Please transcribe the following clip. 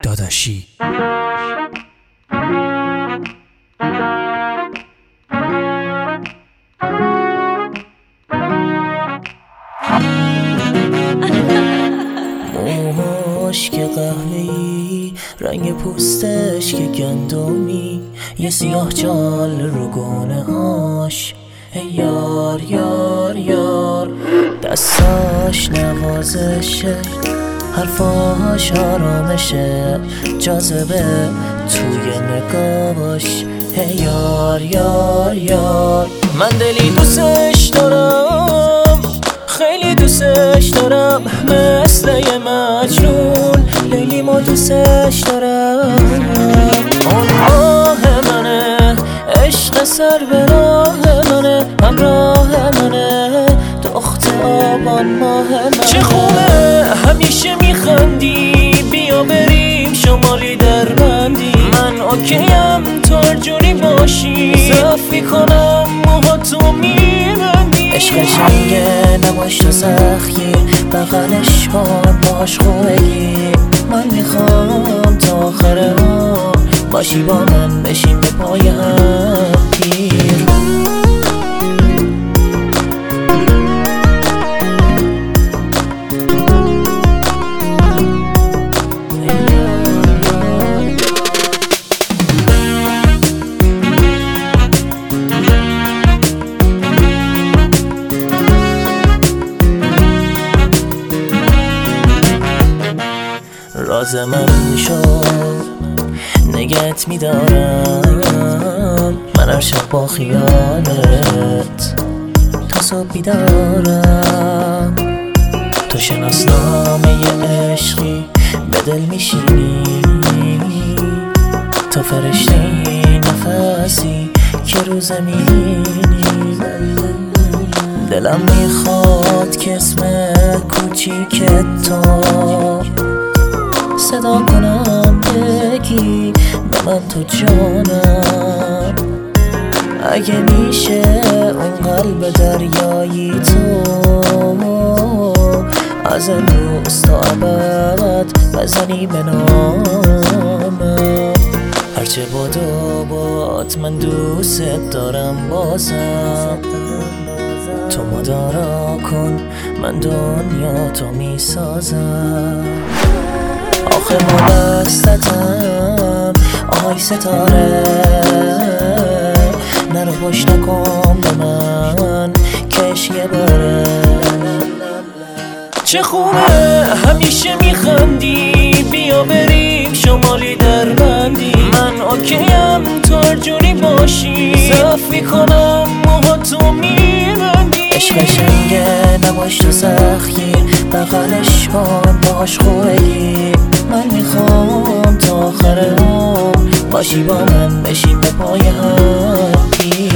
داداشی. موهاش که قهوه‌ای، رنگ پوستش که گندمی، یه سیاه جال رو گونه هاش. یار یار یار، دستاش نوازشه، حرفاش آرامشه، جاذبه توی نگاهش. یار یار یار، من دلی دوستش دارم، خیلی دوستش دارم، مثل یه مجنون لیلی ما دوستش دارم. اون ماه منه، عشق سر به راه منه، همراه منه، دخت آبان ماه منه. چه خوبه همیشه میخندی، بیا بریم شمالی در بندی، من اوکیم تو هر جوری باشی، صفی کنم موها تو میبندی. عشق قشنگه نباش تو سخیه، بغلش کن باش خوبگی، من میخوام تا آخر ها باشی با من، بشیم به پای هم پیر. راز من شد نگهت میدارم، من هر شب با خیالت تا صبح بیدارم. تو شناسنامه عشقی به دل میشینی، تو فرشته نفسی که رو زمینی. دلم میخواد که اسم کوچیک تو صدا کنم، بگی به من تو جانم. اگه میشه اون قلب دریایی تو از امروز تا ابد بزنی به نامم. هرچه باد و باد من دوست دارم بازم، تو مدارا کن من دنیا تو میسازم. آخه ما بستتم آهای ستاره، نرو پشت نکن به من کش یه باره. چه خوبه همیشه میخندی، بیا بریم شمالی در بندی، من اوکیم تو هر جوری باشی، صفی کنم موها تو میبندی. عشق قشنگه نباش تو سخیه، بغلش کن باش خوبگی، من میخوام تا آخر عمر باشی با من، بشیم به پای هم پیر.